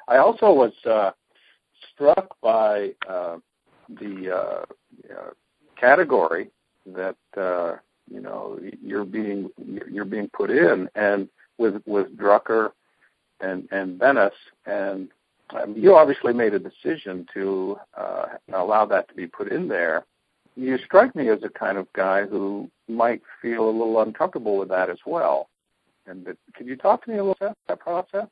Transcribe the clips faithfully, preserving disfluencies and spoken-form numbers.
I also was uh, struck by uh, the uh, uh, category that uh, you know you're being you're being put in, and with with Drucker and and Venice, and um, you obviously made a decision to uh, allow that to be put in there. You strike me as a kind of guy who might feel a little uncomfortable with that as well. And that, could you talk to me a little about that process?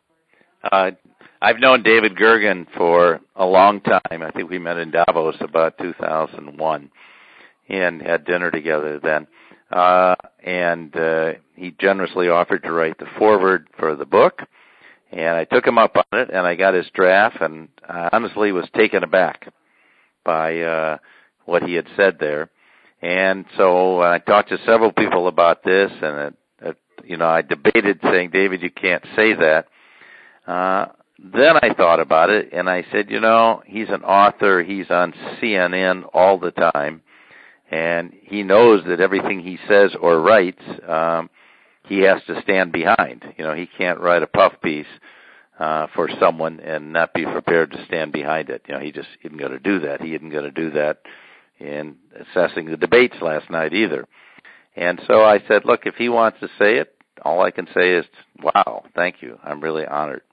Uh, I've known David Gergen for a long time. I think we met in Davos about two thousand one and had dinner together then. Uh, and uh, he generously offered to write the foreword for the book. And I took him up on it, and I got his draft, and I honestly was taken aback by uh, what he had said there. And so I talked to several people about this, and, it, it, you know, I debated saying, David, you can't say that. Uh, then I thought about it, and I said, you know, he's an author. He's on C N N all the time, and he knows that everything he says or writes, um, he has to stand behind. You know, he can't write a puff piece uh, for someone and not be prepared to stand behind it. You know, he just isn't going to do that. He isn't going to do that in assessing the debates last night either. And so I said, look, if he wants to say it, all I can say is, wow, thank you. I'm really honored.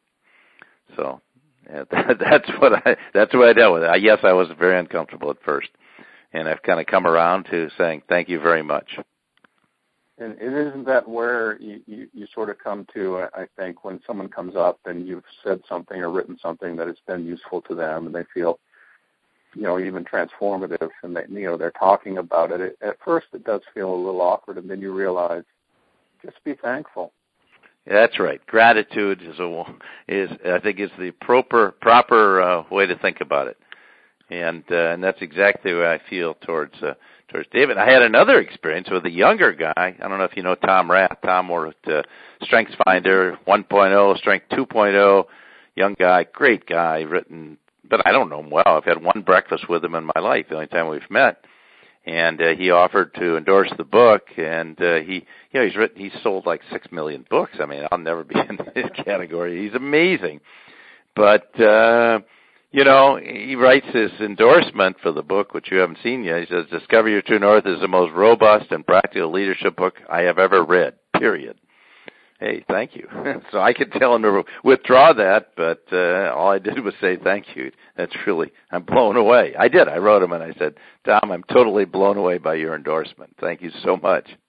So yeah, that, that's what I that's what I dealt with. I, yes, I was very uncomfortable at first, and I've kind of come around to saying thank you very much. And isn't that where you, you, you sort of come to, I think, when someone comes up and you've said something or written something that has been useful to them and they feel, you know, even transformative, and they, you know, they're talking about it. At first it does feel a little awkward, and then you realize, just be thankful. Yeah, that's right. Gratitude is, a, is I think, is the proper proper uh, way to think about it. And uh, and that's exactly the way I feel towards uh, towards David. I had another experience with a younger guy. I don't know if you know Tom Rath. Tom worked uh, StrengthsFinder one point oh, Strength two point oh, young guy, great guy, written, but I don't know him well. I've had one breakfast with him in my life, the only time we've met. And uh, he offered to endorse the book, and uh, he, you know, he's written, he's sold like six million books. I mean, I'll never be in his category. He's amazing. But, uh, you know, he writes his endorsement for the book, which you haven't seen yet. He says, Discover Your True North is the most robust and practical leadership book I have ever read, period. Hey, thank you. So I could tell him to withdraw that, but uh, all I did was say thank you. That's really, I'm blown away. I did. I wrote him and I said, Tom, I'm totally blown away by your endorsement. Thank you so much.